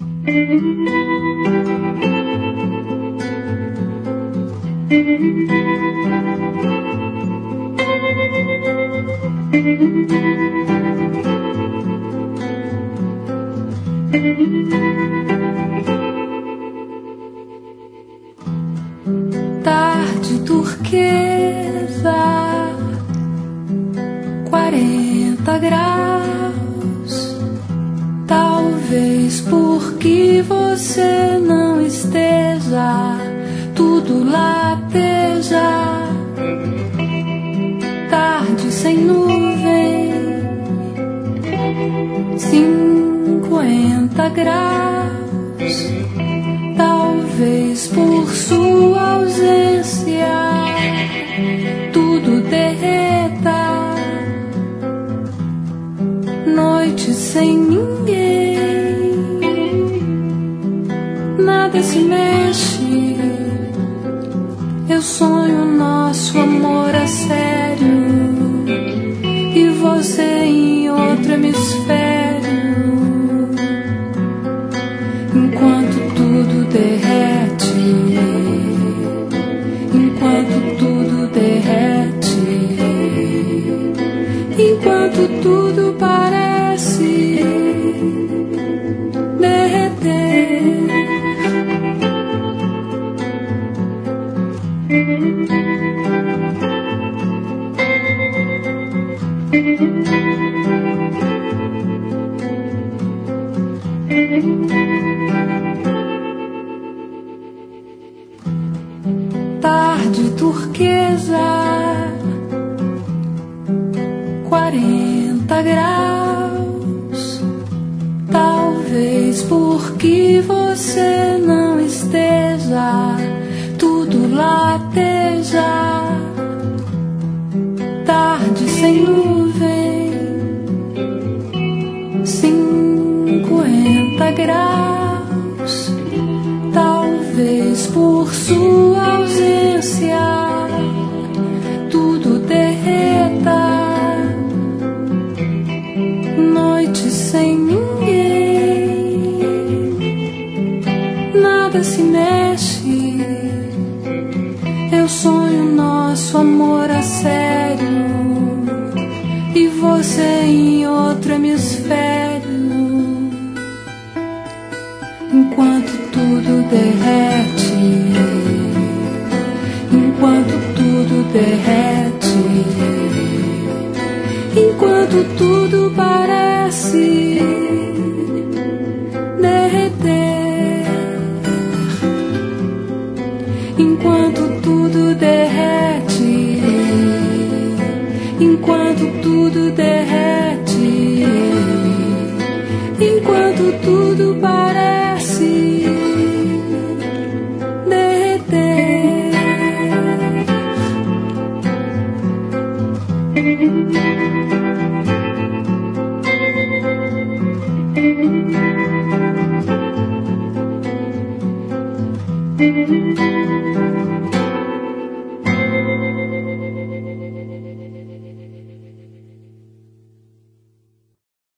Tarde turquesa, 40 graus. Talvez porque você não esteja, tudo lateja. Tarde sem nuvem, 50 graus. Talvez por sua ausência tudo derreta. Noite sem ninguém, nada se mexe. Eu sonho nosso amor a sério e você em outro hemisfério. Enquanto tudo derrete, enquanto tudo derrete, enquanto tudo parece derreter. Tarde turquesa, 40 graus. Talvez porque você não esteja, tudo lateja. Tarde sem nuvem, 50 graus. Talvez por sua ausência tudo derreta. Noite sem ninguém, nada se mexe. Eu sonho nosso amor a sério e você em outro hemisfério. Enquanto tudo derrete, enquanto tudo derrete, enquanto tudo parece derreter. Enquanto tudo derrete, enquanto tudo derrete, enquanto tudo parece derreter.